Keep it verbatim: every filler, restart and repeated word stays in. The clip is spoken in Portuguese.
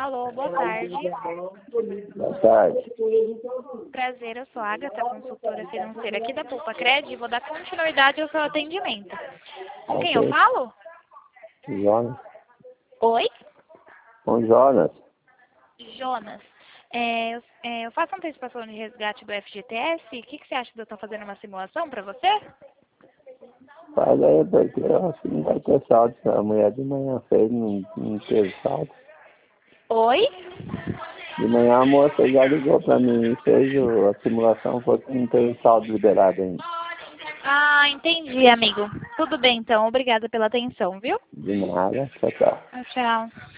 Alô, boa tarde. Boa tarde. Prazer, eu sou a Agatha, consultora financeira aqui da Poupa Cred, e vou dar continuidade ao seu atendimento. Com quem eu Ok. falo? Jonas. Oi? Com Jonas. Jonas. É, eu, é, eu faço antecipação de resgate do F G T S. O que, que você acha de eu estar fazendo uma simulação para você? Faz aí, porque eu acho que não vai ter saldo. A mulher de manhã fez, não, não teve saldo. Oi? De manhã a moça já ligou pra mim e fez o- a simulação, falou que não tem saldo liberado ainda. Ah, entendi, amigo. Tudo bem, então. Obrigada pela atenção, viu? De nada, tchau, tchau. Tchau.